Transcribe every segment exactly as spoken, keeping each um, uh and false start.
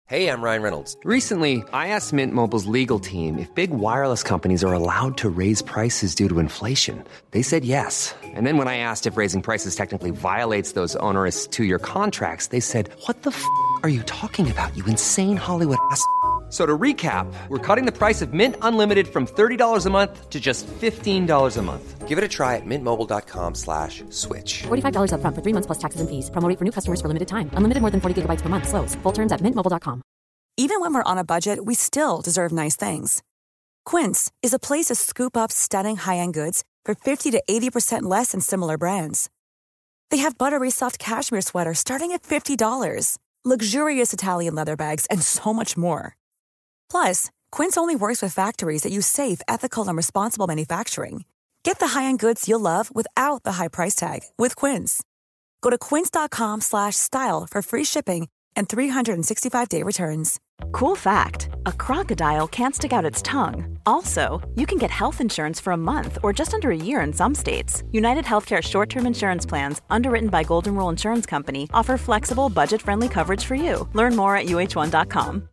Hey, I'm Ryan Reynolds. Recently, I asked Mint Mobile's legal team if big wireless companies are allowed to raise prices due to inflation. They said yes. And then when I asked if raising prices technically violates those onerous two-year contracts, they said, what the f*** are you talking about, you insane Hollywood ass f- So to recap, we're cutting the price of Mint Unlimited from thirty dollars a month to just fifteen dollars a month. Give it a try at mintmobile.com slash switch. forty-five dollars up front for three months plus taxes and fees. Promo rate for new customers for limited time. Unlimited more than forty gigabytes per month. Slows full terms at mint mobile dot com. Even when we're on a budget, we still deserve nice things. Quince is a place to scoop up stunning high-end goods for fifty to eighty percent less than similar brands. They have buttery soft cashmere sweaters starting at fifty dollars, luxurious Italian leather bags, and so much more. Plus, Quince only works with factories that use safe, ethical, and responsible manufacturing. Get the high-end goods you'll love without the high price tag with Quince. Go to quince.com slash style for free shipping and three sixty-five day returns. Cool fact, a crocodile can't stick out its tongue. Also, you can get health insurance for a month or just under a year in some states. United Healthcare short-term insurance plans, underwritten by Golden Rule Insurance Company, offer flexible, budget-friendly coverage for you. Learn more at U H one dot com.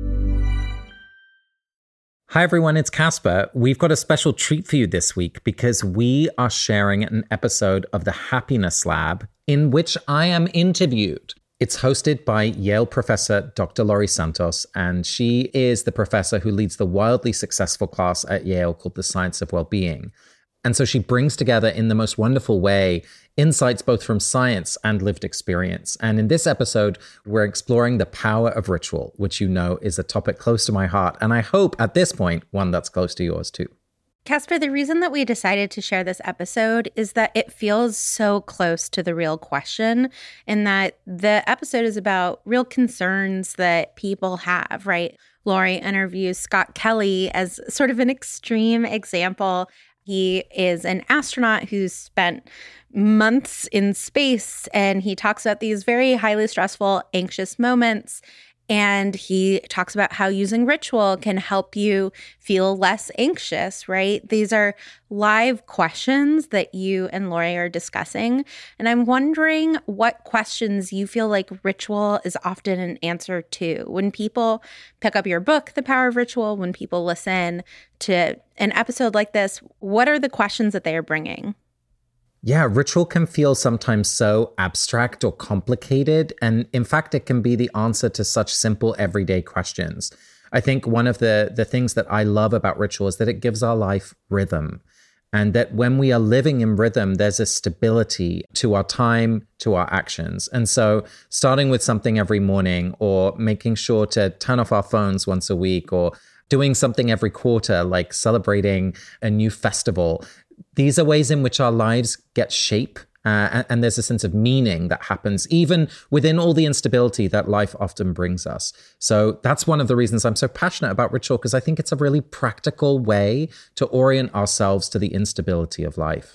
Hi everyone, it's Casper. We've got a special treat for you this week because we are sharing an episode of The Happiness Lab in which I am interviewed. It's hosted by Yale professor Doctor Laurie Santos, and she is the professor who leads the wildly successful class at Yale called The Science of Wellbeing. And so she brings together in the most wonderful way insights both from science and lived experience. And in this episode, we're exploring the power of ritual, which you know is a topic close to my heart. And I hope at this point, one that's close to yours too. Casper, the reason that we decided to share this episode is that it feels so close to the real question, and that the episode is about real concerns that people have, right? Laurie interviews Scott Kelly as sort of an extreme example. He is an astronaut who's spent months in space, and he talks about these very highly stressful, anxious moments. And he talks about how using ritual can help you feel less anxious, right? These are live questions that you and Laurie are discussing. And I'm wondering what questions you feel like ritual is often an answer to. When people pick up your book, The Power of Ritual, when people listen to an episode like this, what are the questions that they are bringing? Yeah, ritual can feel sometimes so abstract or complicated. And in fact, it can be the answer to such simple everyday questions. I think one of the, the things that I love about ritual is that it gives our life rhythm. And that when we are living in rhythm, there's a stability to our time, to our actions. And so starting with something every morning, or making sure to turn off our phones once a week, or doing something every quarter, like celebrating a new festival, these are ways in which our lives get shape, uh, and, and there's a sense of meaning that happens even within all the instability that life often brings us. So that's one of the reasons I'm so passionate about ritual, because I think it's a really practical way to orient ourselves to the instability of life.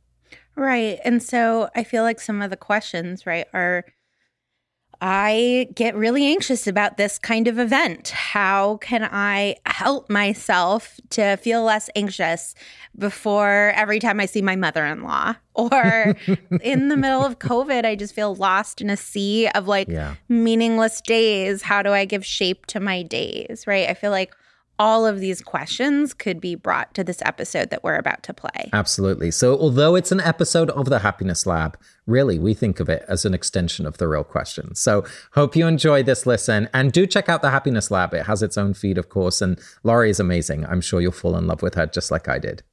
Right. And so I feel like some of the questions, right, are I get really anxious about this kind of event. How can I help myself to feel less anxious before every time I see my mother-in-law? Or in the middle of COVID, I just feel lost in a sea of like yeah. meaningless days. How do I give shape to my days, right? I feel like all of these questions could be brought to this episode that we're about to play. Absolutely. So although it's an episode of The Happiness Lab, really, we think of it as an extension of the real question. So hope you enjoy this listen, and do check out The Happiness Lab. It has its own feed, of course, and Laurie is amazing. I'm sure you'll fall in love with her just like I did.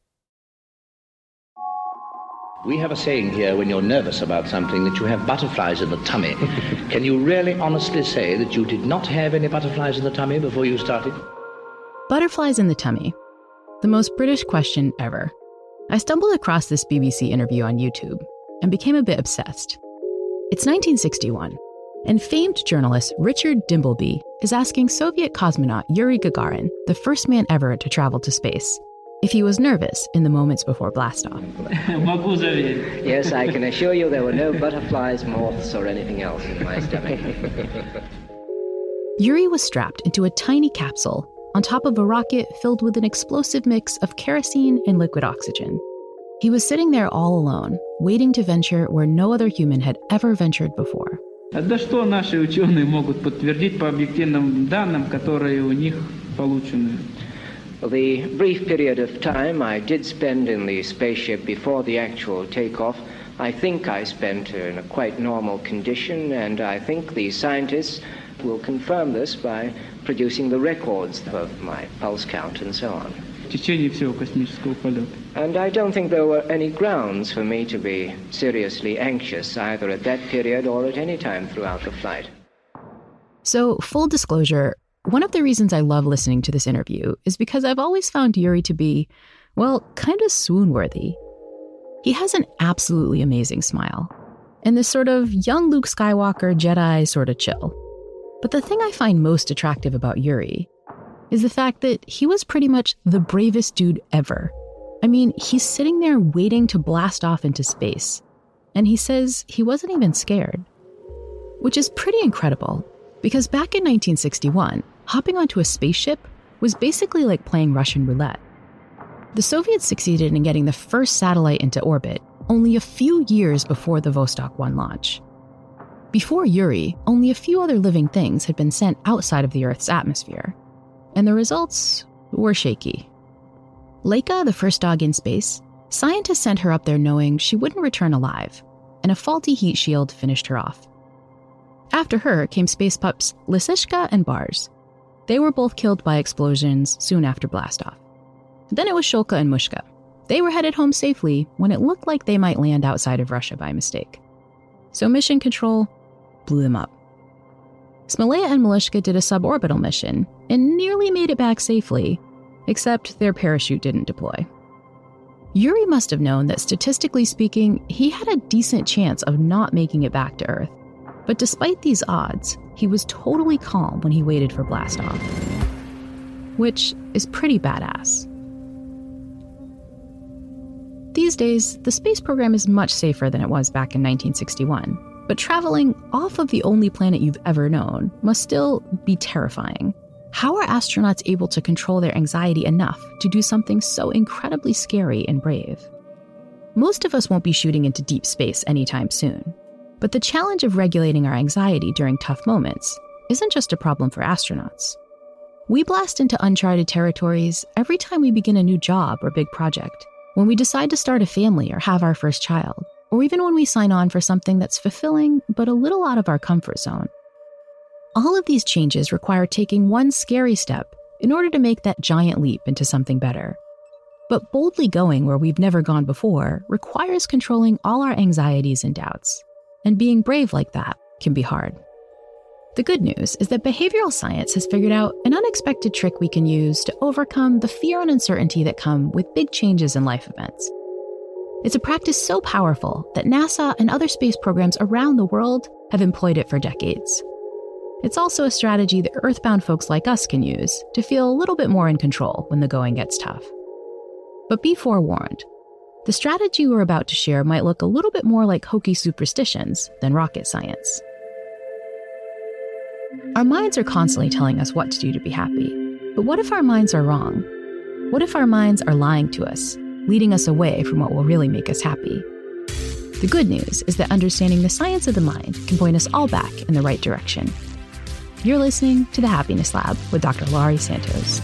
We have a saying here when you're nervous about something that you have butterflies in the tummy. Can you really honestly say that you did not have any butterflies in the tummy before you started? Butterflies in the tummy. The most British question ever. I stumbled across this B B C interview on YouTube and became a bit obsessed. It's nineteen sixty-one, and famed journalist Richard Dimbleby is asking Soviet cosmonaut Yuri Gagarin, the first man ever to travel to space, if he was nervous in the moments before blastoff. Yes, I can assure you there were no butterflies, moths, or anything else in my stomach. Yuri was strapped into a tiny capsule on top of a rocket filled with an explosive mix of kerosene and liquid oxygen. He was sitting there all alone, waiting to venture where no other human had ever ventured before, Да что наши ученые могут подтвердить по объективным данным, которые у них получены? The brief period of time I did spend in the spaceship before the actual takeoff, I think I spent in a quite normal condition, and I think the scientists will confirm this by producing the records of my pulse count and so on. В течение всего космического полета. And I don't think there were any grounds for me to be seriously anxious either at that period or at any time throughout the flight. So, full disclosure, one of the reasons I love listening to this interview is because I've always found Yuri to be, well, kind of swoon-worthy. He has an absolutely amazing smile, and this sort of young Luke Skywalker Jedi sort of chill. But the thing I find most attractive about Yuri is the fact that he was pretty much the bravest dude ever. I mean, he's sitting there waiting to blast off into space, and he says he wasn't even scared. Which is pretty incredible, because back in nineteen sixty-one, hopping onto a spaceship was basically like playing Russian roulette. The Soviets succeeded in getting the first satellite into orbit only a few years before the Vostok one launch. Before Yuri, only a few other living things had been sent outside of the Earth's atmosphere, and the results were shaky. Laika, the first dog in space, scientists sent her up there knowing she wouldn't return alive, and a faulty heat shield finished her off. After her came space pups Lisishka and Bars. They were both killed by explosions soon after blastoff. Then it was Shulka and Mushka. They were headed home safely when it looked like they might land outside of Russia by mistake. So Mission Control blew them up. Smoleya and Malishka did a suborbital mission and nearly made it back safely, except their parachute didn't deploy. Yuri must have known that statistically speaking, he had a decent chance of not making it back to Earth. But despite these odds, he was totally calm when he waited for blastoff, which is pretty badass. These days, the space program is much safer than it was back in nineteen sixty-one, but traveling off of the only planet you've ever known must still be terrifying. How are astronauts able to control their anxiety enough to do something so incredibly scary and brave? Most of us won't be shooting into deep space anytime soon, but the challenge of regulating our anxiety during tough moments isn't just a problem for astronauts. We blast into uncharted territories every time we begin a new job or big project, when we decide to start a family or have our first child, or even when we sign on for something that's fulfilling but a little out of our comfort zone. All of these changes require taking one scary step in order to make that giant leap into something better. But boldly going where we've never gone before requires controlling all our anxieties and doubts. And being brave like that can be hard. The good news is that behavioral science has figured out an unexpected trick we can use to overcome the fear and uncertainty that come with big changes in life events. It's a practice so powerful that NASA and other space programs around the world have employed it for decades. It's also a strategy that Earthbound folks like us can use to feel a little bit more in control when the going gets tough. But be forewarned. The strategy we're about to share might look a little bit more like hokey superstitions than rocket science. Our minds are constantly telling us what to do to be happy. But what if our minds are wrong? What if our minds are lying to us, leading us away from what will really make us happy? The good news is that understanding the science of the mind can point us all back in the right direction. You're listening to The Happiness Lab with Doctor Laurie Santos.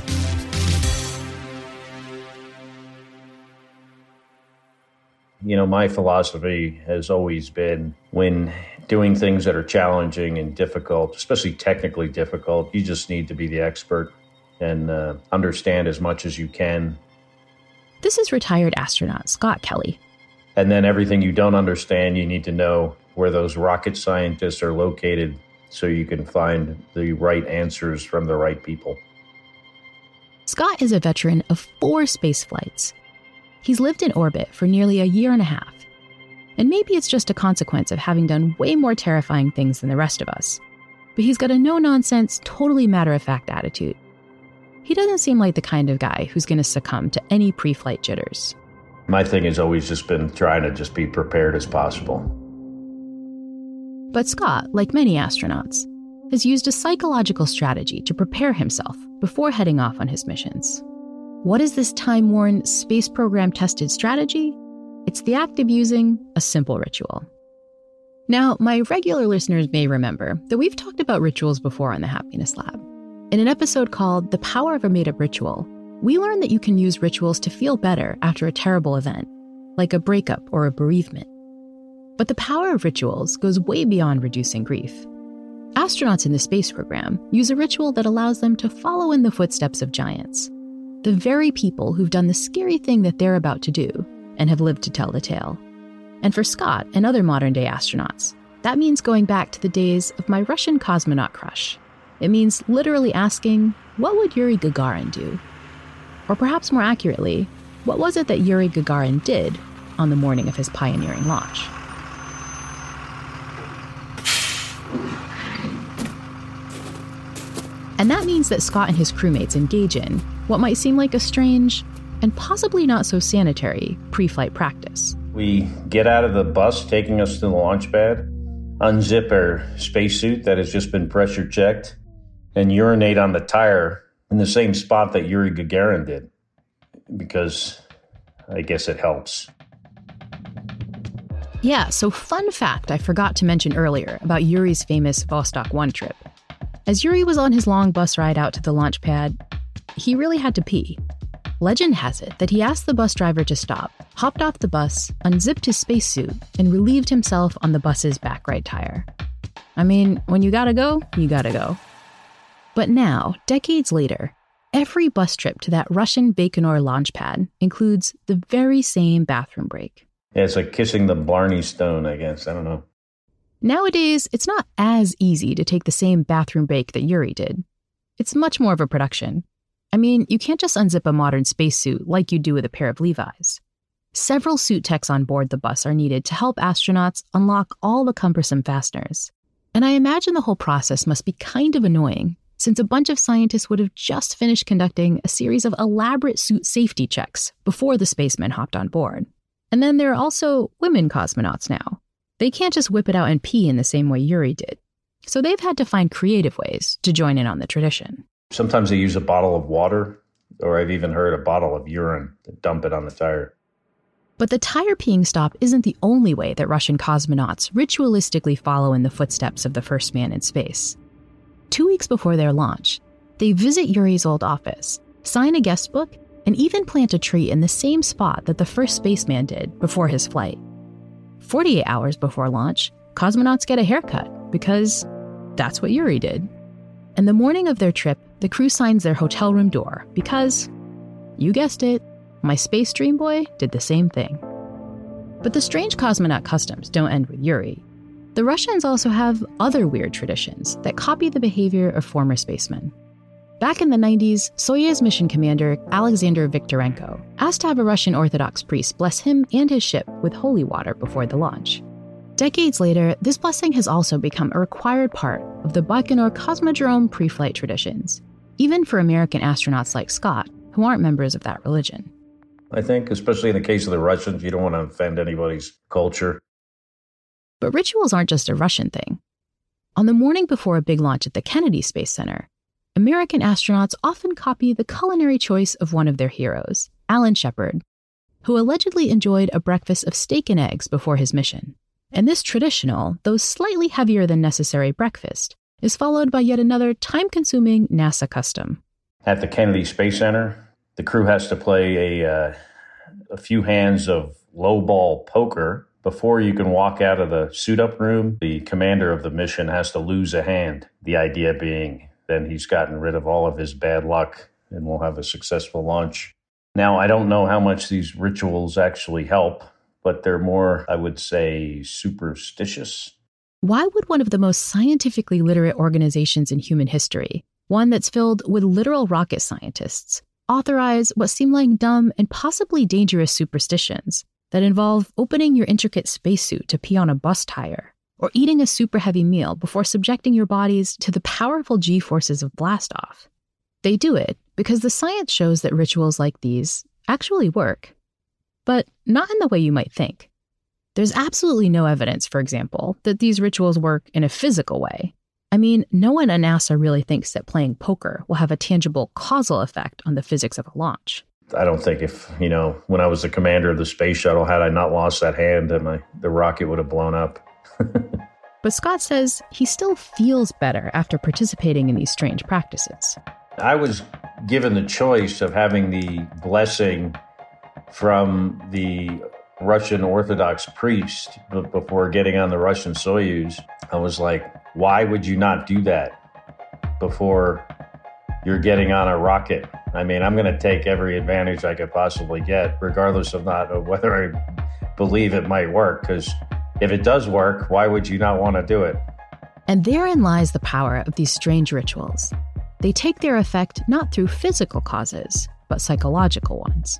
You know, my philosophy has always been when doing things that are challenging and difficult, especially technically difficult, you just need to be the expert and uh, understand as much as you can. This is retired astronaut Scott Kelly. And then everything you don't understand, you need to know where those rocket scientists are located so you can find the right answers from the right people. Scott is a veteran of four space flights. He's lived in orbit for nearly a year and a half. And maybe it's just a consequence of having done way more terrifying things than the rest of us. But he's got a no-nonsense, totally matter-of-fact attitude. He doesn't seem like the kind of guy who's going to succumb to any pre-flight jitters. My thing has always just been trying to just be prepared as possible. But Scott, like many astronauts, has used a psychological strategy to prepare himself before heading off on his missions. What is this time-worn, space program-tested strategy? It's the act of using a simple ritual. Now, my regular listeners may remember that we've talked about rituals before on the Happiness Lab. In an episode called The Power of a Made-Up Ritual, we learned that you can use rituals to feel better after a terrible event, like a breakup or a bereavement. But the power of rituals goes way beyond reducing grief. Astronauts in the space program use a ritual that allows them to follow in the footsteps of giants, the very people who've done the scary thing that they're about to do and have lived to tell the tale. And for Scott and other modern-day astronauts, that means going back to the days of my Russian cosmonaut crush. It means literally asking, what would Yuri Gagarin do? Or perhaps more accurately, what was it that Yuri Gagarin did on the morning of his pioneering launch? And that means that Scott and his crewmates engage in what might seem like a strange and possibly not so sanitary pre-flight practice. We get out of the bus taking us to the launch pad, unzip our spacesuit that has just been pressure checked, and urinate on the tire in the same spot that Yuri Gagarin did, because I guess it helps. Yeah, so fun fact I forgot to mention earlier about Yuri's famous Vostok one trip. As Yuri was on his long bus ride out to the launch pad, he really had to pee. Legend has it that he asked the bus driver to stop, hopped off the bus, unzipped his spacesuit, and relieved himself on the bus's back right tire. I mean, when you gotta go, you gotta go. But now, decades later, every bus trip to that Russian Baikonur launch pad includes the very same bathroom break. Yeah, it's like kissing the Blarney Stone, I guess. I don't know. Nowadays, it's not as easy to take the same bathroom break that Yuri did. It's much more of a production. I mean, you can't just unzip a modern spacesuit like you do with a pair of Levi's. Several suit techs on board the bus are needed to help astronauts unlock all the cumbersome fasteners. And I imagine the whole process must be kind of annoying, since a bunch of scientists would have just finished conducting a series of elaborate suit safety checks before the spacemen hopped on board. And then there are also women cosmonauts now. They can't just whip it out and pee in the same way Yuri did. So they've had to find creative ways to join in on the tradition. Sometimes they use a bottle of water, or I've even heard a bottle of urine to dump it on the tire. But the tire peeing stop isn't the only way that Russian cosmonauts ritualistically follow in the footsteps of the first man in space. Two weeks before their launch, they visit Yuri's old office, sign a guest book, and even plant a tree in the same spot that the first spaceman did before his flight. forty-eight hours before launch, cosmonauts get a haircut because that's what Yuri did. And the morning of their trip, the crew signs their hotel room door because, you guessed it, my space dream boy did the same thing. But the strange cosmonaut customs don't end with Yuri. The Russians also have other weird traditions that copy the behavior of former spacemen. Back in the nineties, Soyuz mission commander Alexander Viktorenko asked to have a Russian Orthodox priest bless him and his ship with holy water before the launch. Decades later, this blessing has also become a required part of the Baikonur Cosmodrome pre-flight traditions, even for American astronauts like Scott, who aren't members of that religion. I think, especially in the case of the Russians, you don't want to offend anybody's culture. But rituals aren't just a Russian thing. On the morning before a big launch at the Kennedy Space Center, American astronauts often copy the culinary choice of one of their heroes, Alan Shepard, who allegedly enjoyed a breakfast of steak and eggs before his mission. And this traditional, though slightly heavier than necessary breakfast, is followed by yet another time-consuming NASA custom. At the Kennedy Space Center, the crew has to play a, uh, a few hands of low-ball poker. Before you can walk out of the suit-up room, the commander of the mission has to lose a hand. The idea being then he's gotten rid of all of his bad luck and will have a successful launch. Now, I don't know how much these rituals actually help, but they're more, I would say, superstitious. Why would one of the most scientifically literate organizations in human history, one that's filled with literal rocket scientists, authorize what seem like dumb and possibly dangerous superstitions that involve opening your intricate spacesuit to pee on a bus tire, or eating a super heavy meal before subjecting your bodies to the powerful G-forces of blastoff? They do it because the science shows that rituals like these actually work. But not in the way you might think. There's absolutely no evidence, for example, that these rituals work in a physical way. I mean, no one at NASA really thinks that playing poker will have a tangible causal effect on the physics of a launch. I don't think if, you know, when I was the commander of the space shuttle, had I not lost that hand, then my, the rocket would have blown up. But Scott says he still feels better after participating in these strange practices. I was given the choice of having the blessing from the Russian Orthodox priest before getting on the Russian Soyuz. I was like, why would you not do that before you're getting on a rocket? I mean, I'm going to take every advantage I could possibly get, regardless of not of whether I believe it might work, because if it does work, why would you not want to do it? And therein lies the power of these strange rituals. They take their effect not through physical causes, but psychological ones.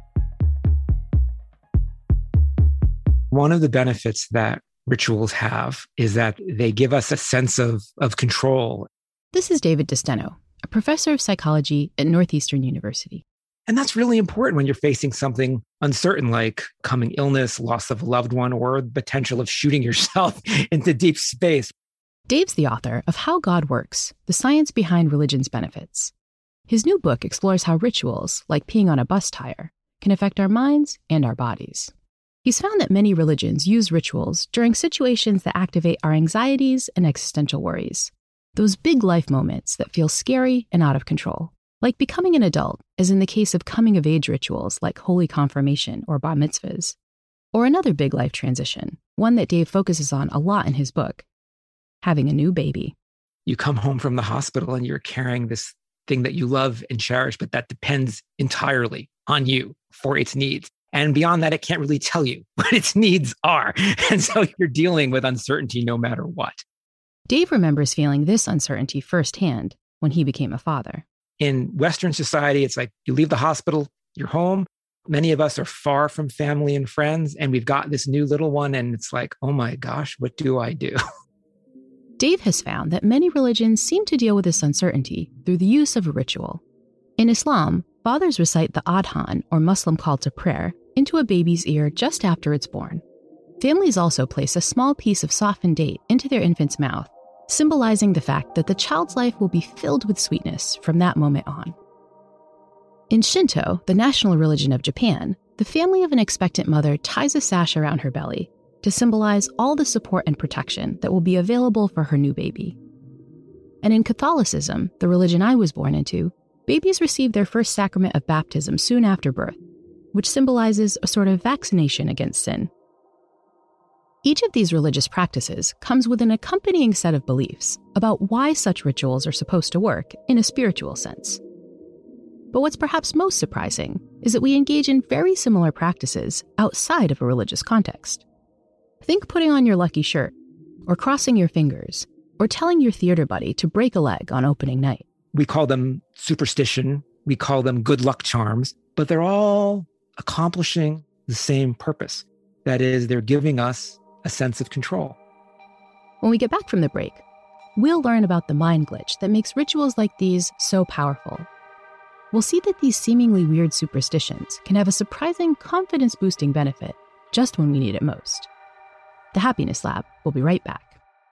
One of the benefits that rituals have is that they give us a sense of, of control. This is David DeSteno, a professor of psychology at Northeastern University. And that's really important when you're facing something uncertain like coming illness, loss of a loved one, or the potential of shooting yourself into deep space. Dave's the author of How God Works, The Science Behind Religion's Benefits. His new book explores how rituals, like peeing on a bus tire, can affect our minds and our bodies. He's found that many religions use rituals during situations that activate our anxieties and existential worries. Those big life moments that feel scary and out of control. Like becoming an adult, as in the case of coming-of-age rituals like holy confirmation or bar mitzvahs. Or another big life transition, one that Dave focuses on a lot in his book, having a new baby. You come home from the hospital and you're carrying this thing that you love and cherish, but that depends entirely on you for its needs. And beyond that, it can't really tell you what its needs are. And so you're dealing with uncertainty no matter what. Dave remembers feeling this uncertainty firsthand when he became a father. In Western society, it's like you leave the hospital, you're home. Many of us are far from family and friends, and we've got this new little one, and it's like, oh my gosh, what do I do? Dave has found that many religions seem to deal with this uncertainty through the use of a ritual. In Islam, fathers recite the Adhan, or Muslim call to prayer, into a baby's ear just after it's born. Families also place a small piece of softened date into their infant's mouth, symbolizing the fact that the child's life will be filled with sweetness from that moment on. In Shinto, the national religion of Japan, the family of an expectant mother ties a sash around her belly to symbolize all the support and protection that will be available for her new baby. And in Catholicism, the religion I was born into, babies receive their first sacrament of baptism soon after birth, which symbolizes a sort of vaccination against sin. Each of these religious practices comes with an accompanying set of beliefs about why such rituals are supposed to work in a spiritual sense. But what's perhaps most surprising is that we engage in very similar practices outside of a religious context. Think putting on your lucky shirt, or crossing your fingers, or telling your theater buddy to break a leg on opening night. We call them superstition, we call them good luck charms, but they're all accomplishing the same purpose. That is, they're giving us a sense of control. When we get back from the break, we'll learn about the mind glitch that makes rituals like these so powerful. We'll see that these seemingly weird superstitions can have a surprising confidence-boosting benefit just when we need it most. The Happiness Lab will be right back.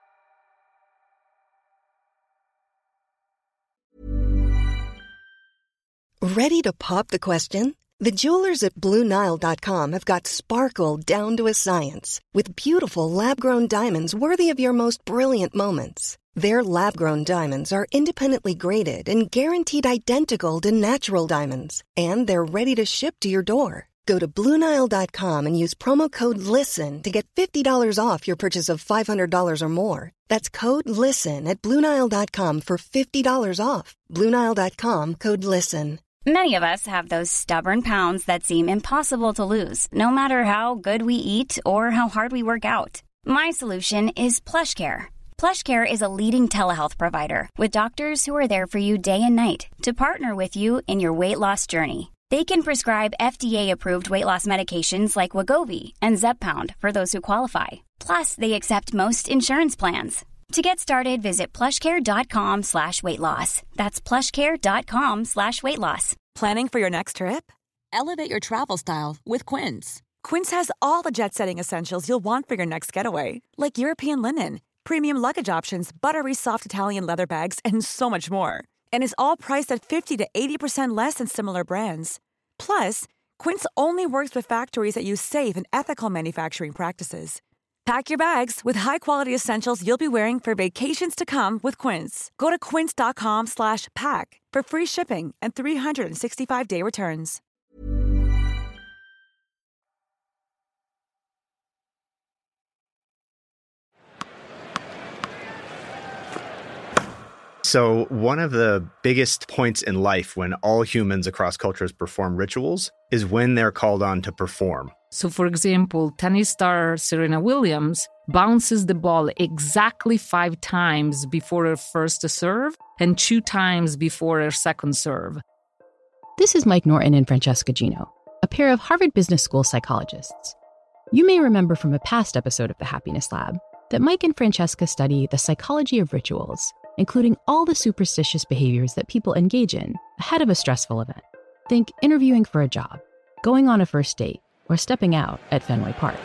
Ready to pop the question? The jewelers at Blue Nile dot com have got sparkle down to a science with beautiful lab-grown diamonds worthy of your most brilliant moments. Their lab-grown diamonds are independently graded and guaranteed identical to natural diamonds, and they're ready to ship to your door. Go to Blue Nile dot com and use promo code LISTEN to get fifty dollars off your purchase of five hundred dollars or more. That's code LISTEN at Blue Nile dot com for fifty dollars off. Blue Nile dot com, code LISTEN. Many of us have those stubborn pounds that seem impossible to lose, no matter how good we eat or how hard we work out. My solution is PlushCare. PlushCare is a leading telehealth provider with doctors who are there for you day and night to partner with you in your weight loss journey. They can prescribe F D A-approved weight loss medications like Wegovy and Zepbound for those who qualify. Plus, they accept most insurance plans. To get started, visit plushcare.com slash weight loss. That's plushcare.com slash weight loss. Planning for your next trip? Elevate your travel style with Quince. Quince has all the jet-setting essentials you'll want for your next getaway, like European linen, premium luggage options, buttery soft Italian leather bags, and so much more. And is all priced at fifty to eighty percent less than similar brands. Plus, Quince only works with factories that use safe and ethical manufacturing practices. Pack your bags with high-quality essentials you'll be wearing for vacations to come with Quince. Go to quince.com slash pack for free shipping and three sixty-five day returns. So one of the biggest points in life when all humans across cultures perform rituals is when they're called on to perform. So, for example, tennis star Serena Williams bounces the ball exactly five times before her first serve and two times before her second serve. This is Mike Norton and Francesca Gino, a pair of Harvard Business School psychologists. You may remember from a past episode of the Happiness Lab that Mike and Francesca study the psychology of rituals, including all the superstitious behaviors that people engage in ahead of a stressful event. Think interviewing for a job, going on a first date, or stepping out at Fenway Park.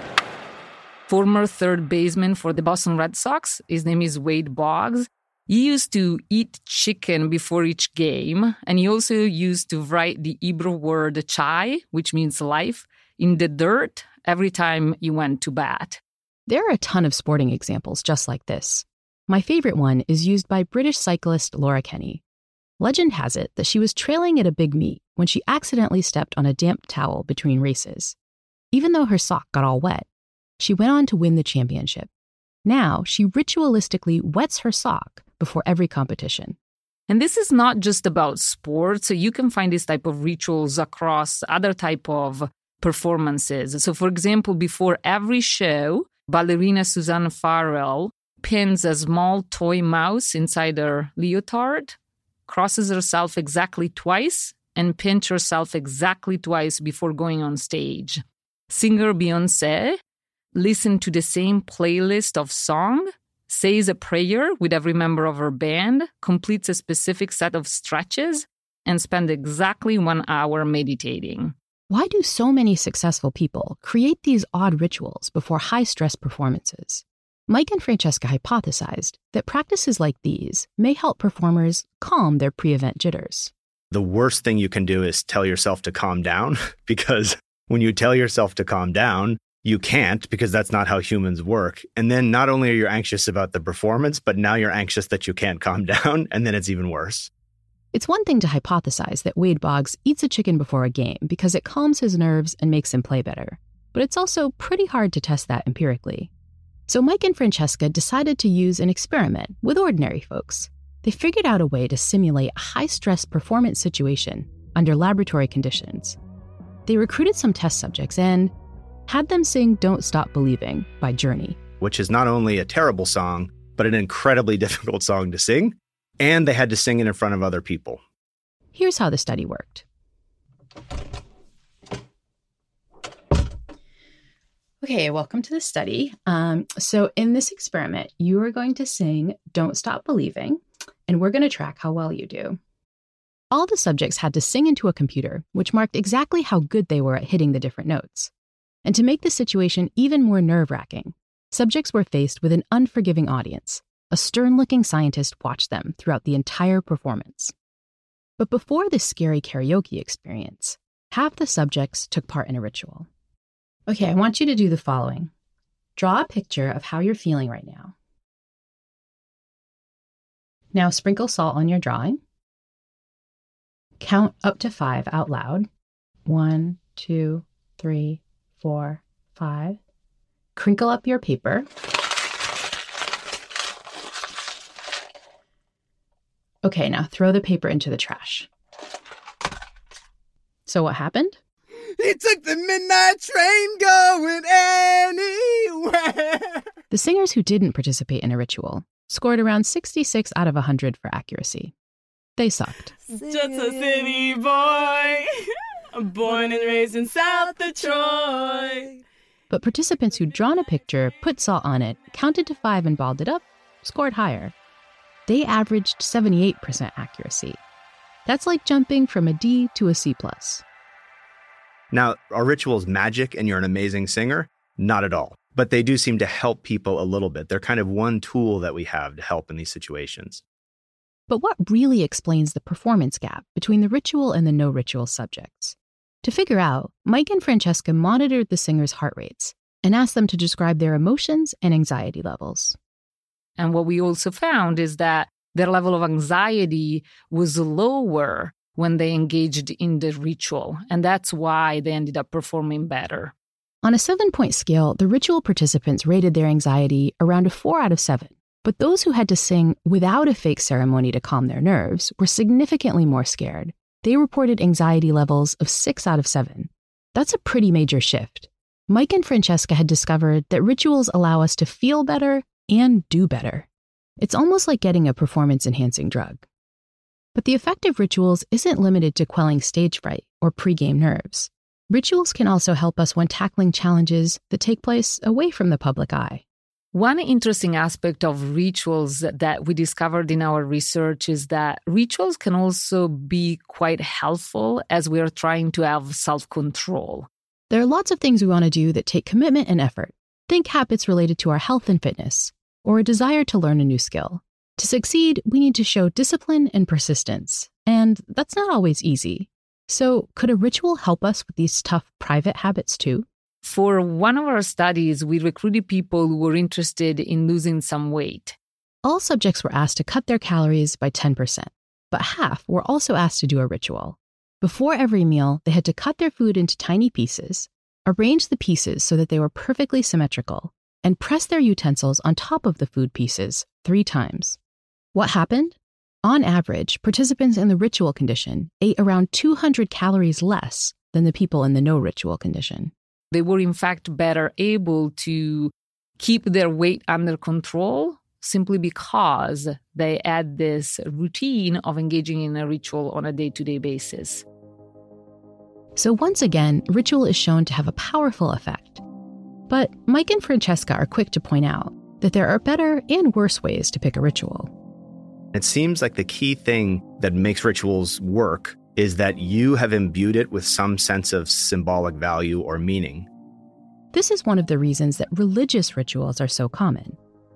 Former third baseman for the Boston Red Sox, his name is Wade Boggs. He used to eat chicken before each game, and he also used to write the Hebrew word chai, which means life, in the dirt every time he went to bat. There are a ton of sporting examples just like this. My favorite one is used by British cyclist Laura Kenny. Legend has it that she was trailing at a big meet when she accidentally stepped on a damp towel between races. Even though her sock got all wet, she went on to win the championship. Now, she ritualistically wets her sock before every competition. And this is not just about sports. So you can find this type of rituals across other type of performances. So, for example, before every show, ballerina Suzanne Farrell pins a small toy mouse inside her leotard, crosses herself exactly twice, and pinch herself exactly twice before going on stage. Singer Beyoncé listened to the same playlist of song, says a prayer with every member of her band, completes a specific set of stretches, and spends exactly one hour meditating. Why do so many successful people create these odd rituals before high-stress performances? Mike and Francesca hypothesized that practices like these may help performers calm their pre-event jitters. The worst thing you can do is tell yourself to calm down, because when you tell yourself to calm down, you can't, because that's not how humans work. And then not only are you anxious about the performance, but now you're anxious that you can't calm down, and then it's even worse. It's one thing to hypothesize that Wade Boggs eats a chicken before a game because it calms his nerves and makes him play better. But it's also pretty hard to test that empirically. So Mike and Francesca decided to use an experiment with ordinary folks. They figured out a way to simulate a high-stress performance situation under laboratory conditions. They recruited some test subjects and had them sing Don't Stop Believing by Journey. Which is not only a terrible song, but an incredibly difficult song to sing. And they had to sing it in front of other people. Here's how the study worked. Okay, welcome to the study. Um, so in this experiment, you are going to sing Don't Stop Believing, and we're going to track how well you do. All the subjects had to sing into a computer, which marked exactly how good they were at hitting the different notes. And to make the situation even more nerve-wracking, subjects were faced with an unforgiving audience. A stern-looking scientist watched them throughout the entire performance. But before this scary karaoke experience, half the subjects took part in a ritual. Okay, I want you to do the following. Draw a picture of how you're feeling right now. Now sprinkle salt on your drawing. Count up to five out loud. One, two, three, four, five. Crinkle up your paper. Okay, now throw the paper into the trash. So what happened? He took the midnight train going anywhere. The singers who didn't participate in a ritual scored around sixty-six out of one hundred for accuracy. They sucked. Just a city boy, born and raised in South Detroit. But participants who'd drawn a picture, put salt on it, counted to five and balled it up, scored higher. They averaged seventy-eight percent accuracy. That's like jumping from a D to a C plus. Now, are rituals magic and you're an amazing singer? Not at all. But they do seem to help people a little bit. They're kind of one tool that we have to help in these situations. But what really explains the performance gap between the ritual and the no-ritual subjects? To figure out, Mike and Francesca monitored the singers' heart rates and asked them to describe their emotions and anxiety levels. And what we also found is that their level of anxiety was lower when they engaged in the ritual, and that's why they ended up performing better. On a seven-point scale, the ritual participants rated their anxiety around a four out of seven. But those who had to sing without a fake ceremony to calm their nerves were significantly more scared. They reported anxiety levels of six out of seven. That's a pretty major shift. Mike and Francesca had discovered that rituals allow us to feel better and do better. It's almost like getting a performance-enhancing drug. But the effect of rituals isn't limited to quelling stage fright or pre-game nerves. Rituals can also help us when tackling challenges that take place away from the public eye. One interesting aspect of rituals that we discovered in our research is that rituals can also be quite helpful as we are trying to have self-control. There are lots of things we want to do that take commitment and effort. Think habits related to our health and fitness, or a desire to learn a new skill. To succeed, we need to show discipline and persistence, and that's not always easy. So, could a ritual help us with these tough private habits too? For one of our studies, we recruited people who were interested in losing some weight. All subjects were asked to cut their calories by ten percent, but half were also asked to do a ritual. Before every meal, they had to cut their food into tiny pieces, arrange the pieces so that they were perfectly symmetrical, and press their utensils on top of the food pieces three times. What happened? On average, participants in the ritual condition ate around two hundred calories less than the people in the no ritual condition. They were, in fact, better able to keep their weight under control simply because they had this routine of engaging in a ritual on a day-to-day basis. So once again, ritual is shown to have a powerful effect. But Mike and Francesca are quick to point out that there are better and worse ways to pick a ritual. It seems like the key thing that makes rituals work is that you have imbued it with some sense of symbolic value or meaning. This is one of the reasons that religious rituals are so common.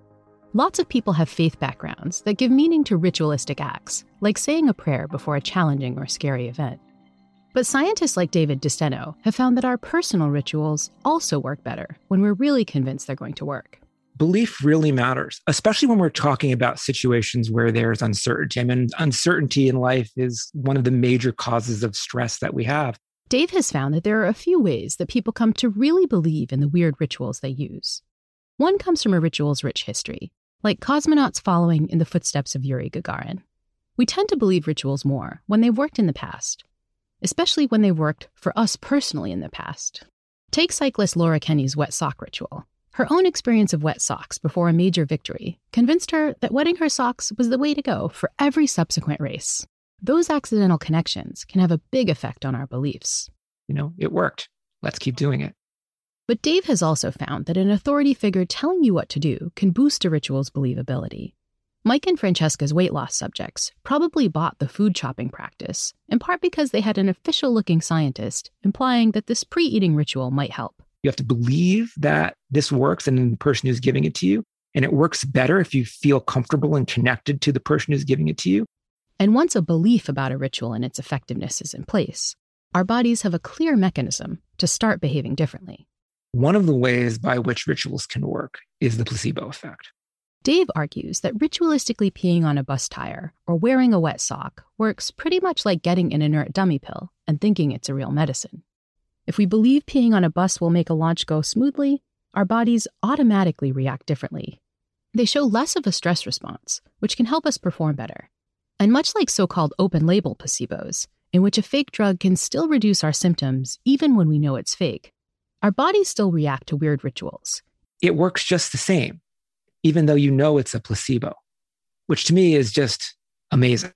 Lots of people have faith backgrounds that give meaning to ritualistic acts, like saying a prayer before a challenging or scary event. But scientists like David DeSteno have found that our personal rituals also work better when we're really convinced they're going to work. Belief really matters, especially when we're talking about situations where there's uncertainty. I mean, uncertainty in life is one of the major causes of stress that we have. Dave has found that there are a few ways that people come to really believe in the weird rituals they use. One comes from a ritual's rich history, like cosmonauts following in the footsteps of Yuri Gagarin. We tend to believe rituals more when they've worked in the past, especially when they've worked for us personally in the past. Take cyclist Laura Kenny's wet sock ritual. Her own experience of wet socks before a major victory convinced her that wetting her socks was the way to go for every subsequent race. Those accidental connections can have a big effect on our beliefs. You know, it worked. Let's keep doing it. But Dave has also found that an authority figure telling you what to do can boost a ritual's believability. Mike and Francesca's weight loss subjects probably bought the food chopping practice, in part because they had an official-looking scientist implying that this pre-eating ritual might help. You have to believe that this works and the person who's giving it to you. And it works better if you feel comfortable and connected to the person who's giving it to you. And once a belief about a ritual and its effectiveness is in place, our bodies have a clear mechanism to start behaving differently. One of the ways by which rituals can work is the placebo effect. Dave argues that ritualistically peeing on a bus tire or wearing a wet sock works pretty much like getting an inert dummy pill and thinking it's a real medicine. If we believe peeing on a bus will make a launch go smoothly, our bodies automatically react differently. They show less of a stress response, which can help us perform better. And much like so-called open-label placebos, in which a fake drug can still reduce our symptoms even when we know it's fake, our bodies still react to weird rituals. It works just the same, even though you know it's a placebo, which to me is just amazing.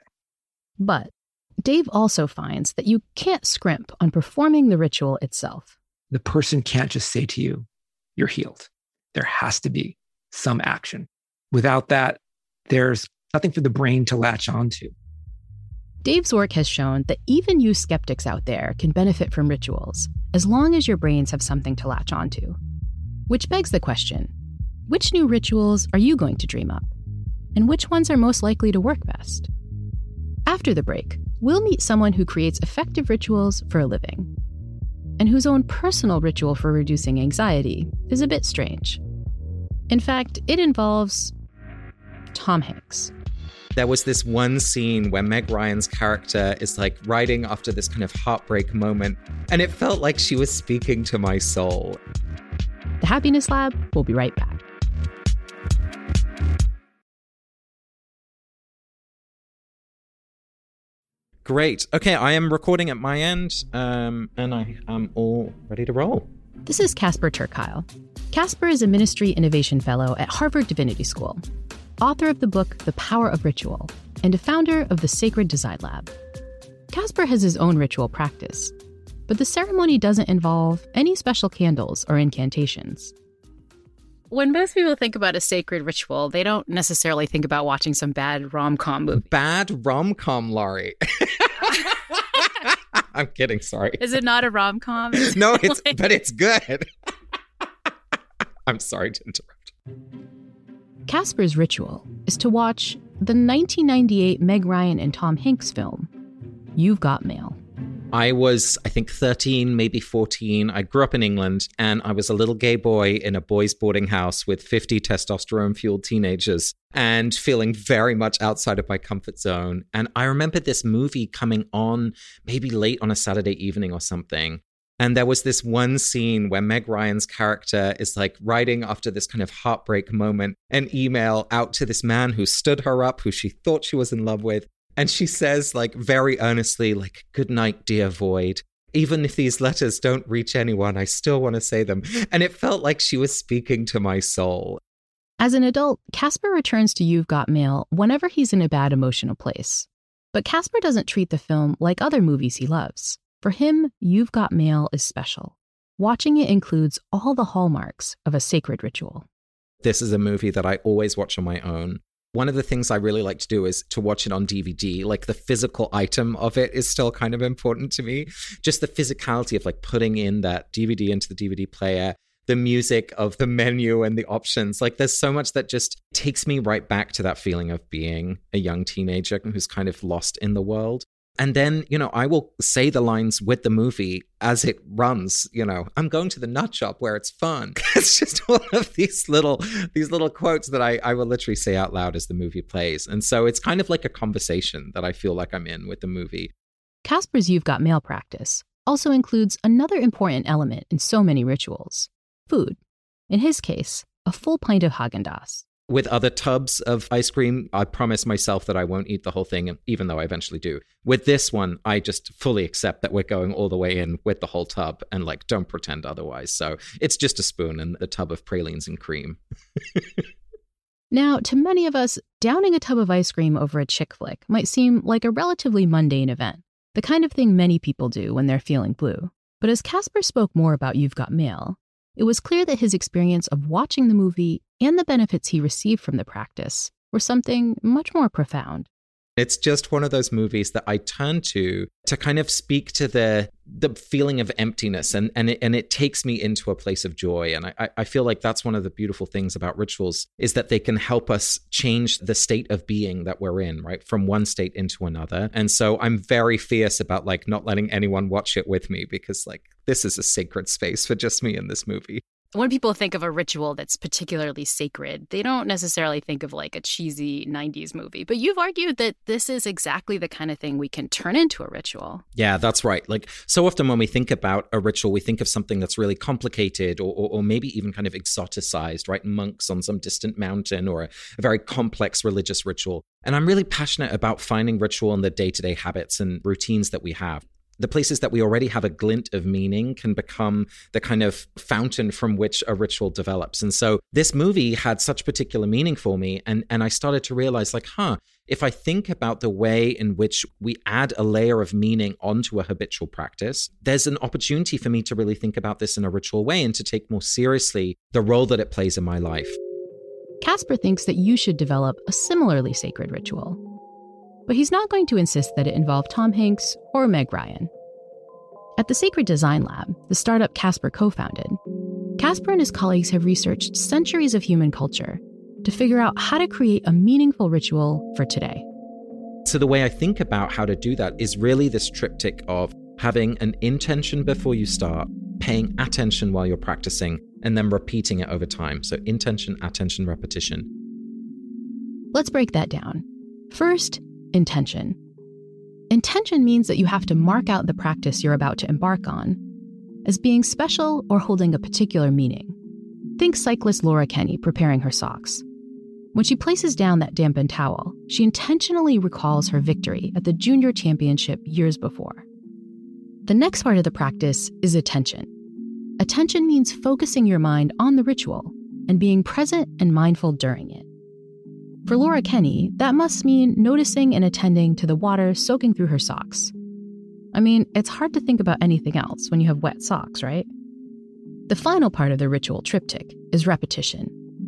But Dave also finds that you can't scrimp on performing the ritual itself. The person can't just say to you, you're healed. There has to be some action. Without that, there's nothing for the brain to latch onto. Dave's work has shown that even you skeptics out there can benefit from rituals, as long as your brains have something to latch onto. Which begs the question, which new rituals are you going to dream up? And which ones are most likely to work best? After the break, we'll meet someone who creates effective rituals for a living. and whose own personal ritual for reducing anxiety is a bit strange. In fact, it involves Tom Hanks. There was this one scene where Meg Ryan's character is like riding after this kind of heartbreak moment, and it felt like she was speaking to my soul. The Happiness Lab will be right back. Great. Okay, I am recording at my end, um, and I am all ready to roll. This is Casper ter Kuile. Casper is a Ministry Innovation Fellow at Harvard Divinity School, author of the book The Power of Ritual, and a founder of the Sacred Design Lab. Casper has his own ritual practice, but the ceremony doesn't involve any special candles or incantations. When most people think about a sacred ritual, they don't necessarily think about watching some bad rom-com movie. Bad rom-com, Laurie. I'm kidding, sorry. Is it not a rom-com? No, it's like... but it's good. I'm sorry to interrupt. Casper's ritual is to watch the nineteen ninety-eight Meg Ryan and Tom Hanks film, You've Got Mail. I was, I think, thirteen, maybe fourteen. I grew up in England, and I was a little gay boy in a boys' boarding house with fifty testosterone-fueled teenagers and feeling very much outside of my comfort zone. And I remember this movie coming on maybe late on a Saturday evening or something. And there was this one scene where Meg Ryan's character is like writing after this kind of heartbreak moment an email out to this man who stood her up, who she thought she was in love with. And she says, like, very earnestly, like, good night, dear Void. Even if these letters don't reach anyone, I still want to say them. And it felt like she was speaking to my soul. As an adult, Casper returns to You've Got Mail whenever he's in a bad emotional place. But Casper doesn't treat the film like other movies he loves. For him, You've Got Mail is special. Watching it includes all the hallmarks of a sacred ritual. This is a movie that I always watch on my own. One of the things I really like to do is to watch it on D V D. Like, the physical item of it is still kind of important to me. Just the physicality of like putting in that D V D into the D V D player, the music of the menu and the options. Like, there's so much that just takes me right back to that feeling of being a young teenager who's kind of lost in the world. And then, you know, I will say the lines with the movie as it runs. You know, I'm going to the nut shop where it's fun. It's just all of these little these little quotes that I, I will literally say out loud as the movie plays. And so it's kind of like a conversation that I feel like I'm in with the movie. Casper's You've Got Mail practice also includes another important element in so many rituals: food. In his case, a full pint of Häagen-Dazs. With other tubs of ice cream, I promise myself that I won't eat the whole thing, even though I eventually do. With this one, I just fully accept that we're going all the way in with the whole tub and like don't pretend otherwise. So it's just a spoon and a tub of pralines and cream. Now, to many of us, downing a tub of ice cream over a chick flick might seem like a relatively mundane event, the kind of thing many people do when they're feeling blue. But as Casper spoke more about You've Got Mail, it was clear that his experience of watching the movie and the benefits he received from the practice were something much more profound. It's just one of those movies that I turn to to kind of speak to the the feeling of emptiness, and and it, and it takes me into a place of joy. And I, I feel like that's one of the beautiful things about rituals, is that they can help us change the state of being that we're in, right? From one state into another. And so I'm very fierce about like not letting anyone watch it with me, because like this is a sacred space for just me in this movie. When people think of a ritual that's particularly sacred, they don't necessarily think of like a cheesy nineties movie. But you've argued that this is exactly the kind of thing we can turn into a ritual. Yeah, that's right. Like, so often when we think about a ritual, we think of something that's really complicated or, or, or maybe even kind of exoticized, right? Monks on some distant mountain, or a, a very complex religious ritual. And I'm really passionate about finding ritual in the day-to-day habits and routines that we have. The places that we already have a glint of meaning can become the kind of fountain from which a ritual develops. And so this movie had such particular meaning for me. And, and I started to realize, like, huh, if I think about the way in which we add a layer of meaning onto a habitual practice, there's an opportunity for me to really think about this in a ritual way and to take more seriously the role that it plays in my life. Casper thinks that you should develop a similarly sacred ritual. But he's not going to insist that it involve Tom Hanks or Meg Ryan. At the Sacred Design Lab, the startup Casper co-founded, Casper and his colleagues have researched centuries of human culture to figure out how to create a meaningful ritual for today. So the way I think about how to do that is really this triptych of having an intention before you start, paying attention while you're practicing, and then repeating it over time. So intention, attention, repetition. Let's break that down. First, intention. Intention means that you have to mark out the practice you're about to embark on as being special or holding a particular meaning. Think cyclist Laura Kenny preparing her socks. When she places down that dampened towel, she intentionally recalls her victory at the junior championship years before. The next part of the practice is attention. Attention means focusing your mind on the ritual and being present and mindful during it. For Laura Kenny, that must mean noticing and attending to the water soaking through her socks. I mean, it's hard to think about anything else when you have wet socks, right? The final part of the ritual triptych is repetition.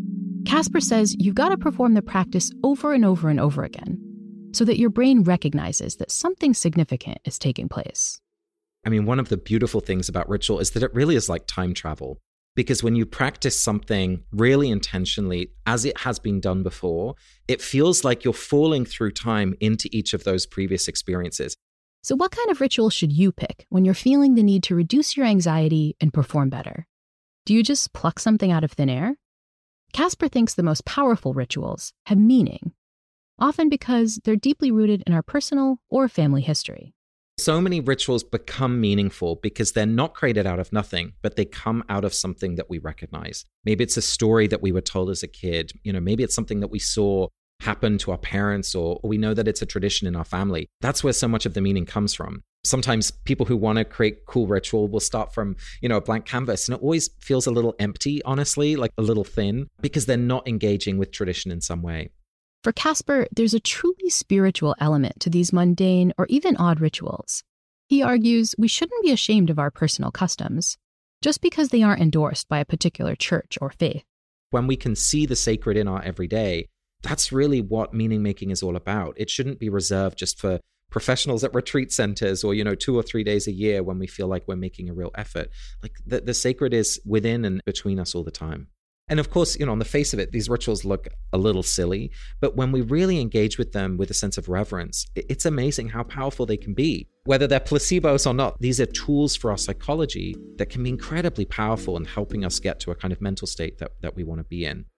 Casper says you've got to perform the practice over and over and over again so that your brain recognizes that something significant is taking place. I mean, one of the beautiful things about ritual is that it really is like time travel. Because when you practice something really intentionally, as it has been done before, it feels like you're falling through time into each of those previous experiences. So what kind of ritual should you pick when you're feeling the need to reduce your anxiety and perform better? Do you just pluck something out of thin air? Casper thinks the most powerful rituals have meaning, often because they're deeply rooted in our personal or family history. So many rituals become meaningful because they're not created out of nothing, but they come out of something that we recognize. Maybe it's a story that we were told as a kid. You know, maybe it's something that we saw happen to our parents, or, or we know that it's a tradition in our family. That's where so much of the meaning comes from. Sometimes people who want to create cool ritual will start from, you know, a blank canvas, and it always feels a little empty, honestly, like a little thin, because they're not engaging with tradition in some way. For Casper, there's a truly spiritual element to these mundane or even odd rituals. He argues we shouldn't be ashamed of our personal customs, just because they aren't endorsed by a particular church or faith. When we can see the sacred in our everyday, that's really what meaning making is all about. It shouldn't be reserved just for professionals at retreat centers or, you know, two or three days a year when we feel like we're making a real effort. Like the, the sacred is within and between us all the time. And of course, you know, on the face of it, these rituals look a little silly, but when we really engage with them with a sense of reverence, it's amazing how powerful they can be. Whether they're placebos or not, these are tools for our psychology that can be incredibly powerful in helping us get to a kind of mental state that, that we want to be in.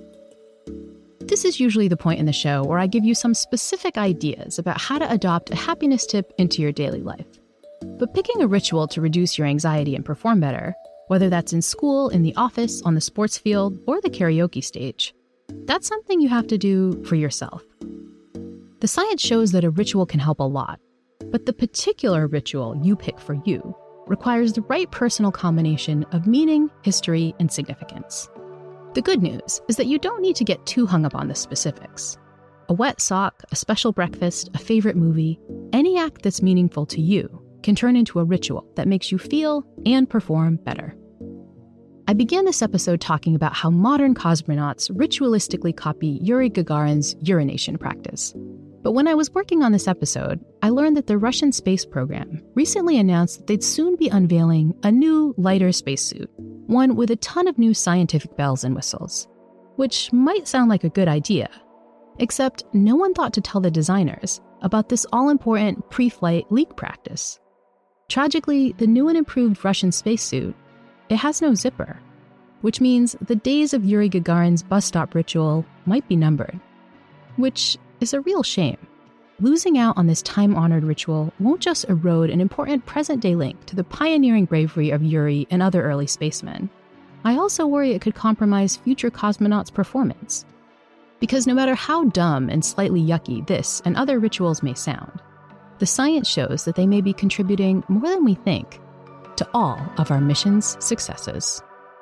This is usually the point in the show where I give you some specific ideas about how to adopt a happiness tip into your daily life. But picking a ritual to reduce your anxiety and perform better, whether that's in school, in the office, on the sports field, or the karaoke stage, that's something you have to do for yourself. The science shows that a ritual can help a lot, but the particular ritual you pick for you requires the right personal combination of meaning, history, and significance. The good news is that you don't need to get too hung up on the specifics. A wet sock, a special breakfast, a favorite movie, any act that's meaningful to you can turn into a ritual that makes you feel and perform better. I began this episode talking about how modern cosmonauts ritualistically copy Yuri Gagarin's urination practice. But when I was working on this episode, I learned that the Russian space program recently announced that they'd soon be unveiling a new, lighter spacesuit, one with a ton of new scientific bells and whistles. Which might sound like a good idea, except no one thought to tell the designers about this all-important pre-flight leak practice. Tragically, the new and improved Russian spacesuit, it has no zipper, which means the days of Yuri Gagarin's bus stop ritual might be numbered, which is a real shame. Losing out on this time-honored ritual won't just erode an important present-day link to the pioneering bravery of Yuri and other early spacemen. I also worry it could compromise future cosmonauts' performance. Because no matter how dumb and slightly yucky this and other rituals may sound, the science shows that they may be contributing more than we think to all of our mission's successes.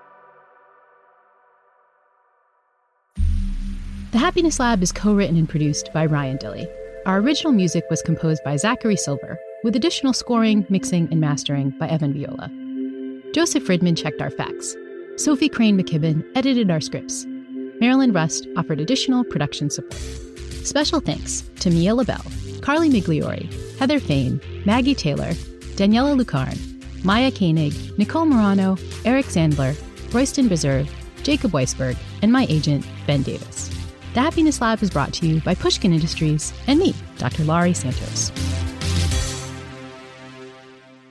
The Happiness Lab is co-written and produced by Ryan Dilley. Our original music was composed by Zachary Silver, with additional scoring, mixing, and mastering by Evan Viola. Joseph Fridman checked our facts. Sophie Crane McKibben edited our scripts. Marilyn Rust offered additional production support. Special thanks to Mia LaBelle, Carly Migliori, Heather Fain, Maggie Taylor, Daniela Lucarne, Maya Koenig, Nicole Morano, Eric Sandler, Royston Reserve, Jacob Weisberg, and my agent, Ben Davis. The Happiness Lab is brought to you by Pushkin Industries and me, Doctor Laurie Santos.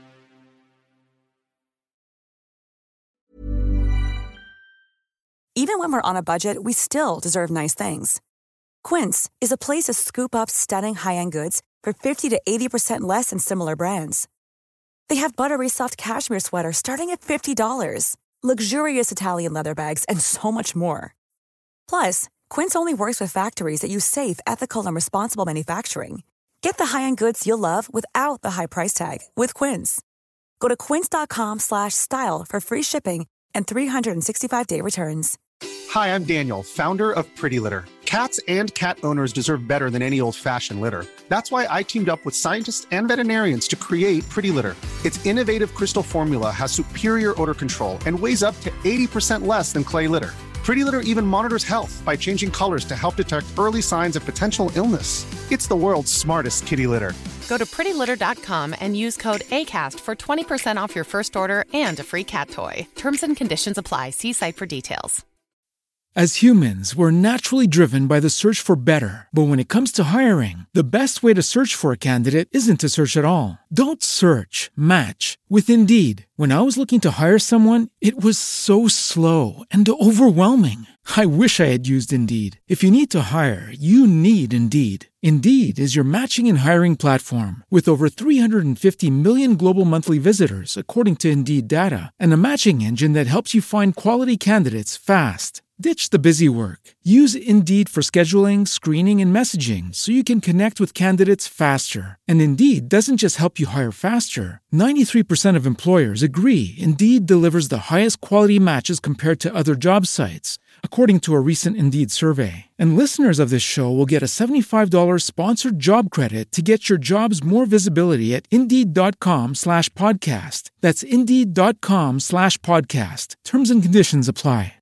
Even when we're on a budget, we still deserve nice things. Quince is a place to scoop up stunning high-end goods for fifty to eighty percent less than similar brands. They have buttery soft cashmere sweaters starting at fifty dollars, luxurious Italian leather bags, and so much more. Plus, Quince only works with factories that use safe, ethical, and responsible manufacturing. Get the high-end goods you'll love without the high price tag with Quince. Go to quince.com slash style for free shipping and three sixty-five day returns. Hi, I'm Daniel, founder of Pretty Litter. Cats and cat owners deserve better than any old-fashioned litter. That's why I teamed up with scientists and veterinarians to create Pretty Litter. Its innovative crystal formula has superior odor control and weighs up to eighty percent less than clay litter. Pretty Litter even monitors health by changing colors to help detect early signs of potential illness. It's the world's smartest kitty litter. Go to pretty litter dot com and use code ACAST for twenty percent off your first order and a free cat toy. Terms and conditions apply. See site for details. As humans, we're naturally driven by the search for better. But when it comes to hiring, the best way to search for a candidate isn't to search at all. Don't search, match with Indeed. When I was looking to hire someone, it was so slow and overwhelming. I wish I had used Indeed. If you need to hire, you need Indeed. Indeed is your matching and hiring platform with over three hundred fifty million global monthly visitors, according to Indeed data, and a matching engine that helps you find quality candidates fast. Ditch the busy work. Use Indeed for scheduling, screening, and messaging so you can connect with candidates faster. And Indeed doesn't just help you hire faster. ninety-three percent of employers agree Indeed delivers the highest quality matches compared to other job sites, according to a recent Indeed survey. And listeners of this show will get a seventy-five dollars sponsored job credit to get your jobs more visibility at Indeed.com slash podcast. That's Indeed.com slash podcast. Terms and conditions apply.